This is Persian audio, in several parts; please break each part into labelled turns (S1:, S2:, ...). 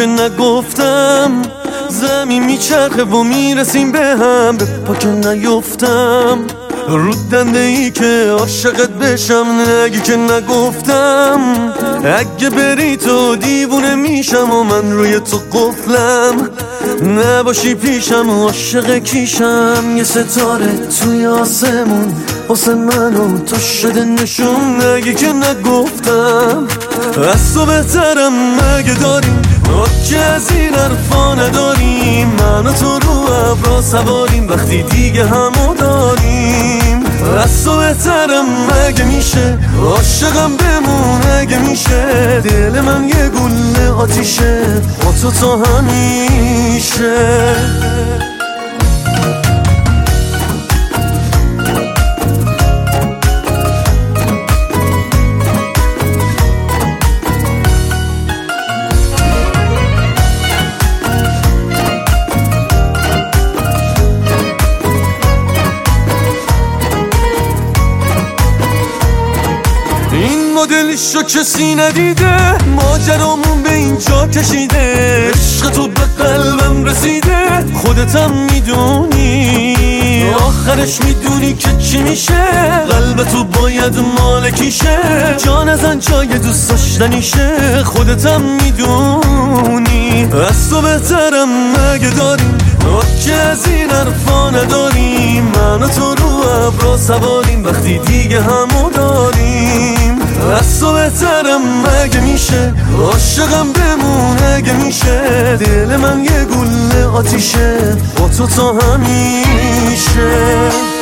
S1: که نگفتم زمین میچرخه و میرسیم به هم، به پا که نیفتم رو دنده ای که عاشقت بشم. نگی که نگفتم اگه بری تو دیوونه میشم و من روی تو قفلم. نباشی پیشم عاشق کیشم، یه ستاره توی آسمون واسه من و تو شده نشون. نگی که نگفتم از تو بهترم مگه داریم که از این حرفا نداریم. من و تو رو ابرا سواریم وقتی دیگه همو داریم. از تو بهترم مگه میشه عاشقم بمون اگه میشه. دل من یه گله آتیشه با تو تا همیشه. این مدلشو کسی ندیده، ماجرامون به اینجا کشیده. عشق تو به قلبم رسیده، خودتم میدونی. آخرش میدونی که چی میشه، قلب تو باید مالکیشه. جان ازن جای دوست داشتنیشه، خودتم میدونی. از تو بهترم مگه داریم که از این حرفا نداریم. من و تو رو ابرا سواریم وقتی دیگه همو داریم. از تو بهترم مگه میشه عاشقم بمون اگه میشه. دل من یه گله آتیشه با تو تا همیشه.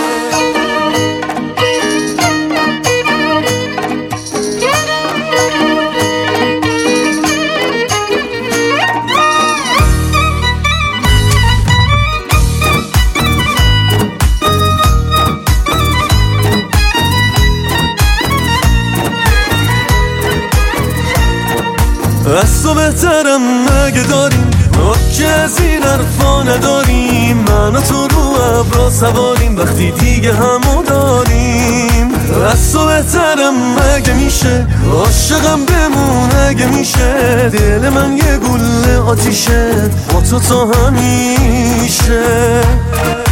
S1: از تو بهترم مگه داریم که از این حرفا نداریم. من و تو رو ابرا سواریم وقتی دیگه همو داریم. از تو بهترم مگه میشه عاشقم بمون اگه میشه. دل من یه گله آتیشه با تو تا همیشه.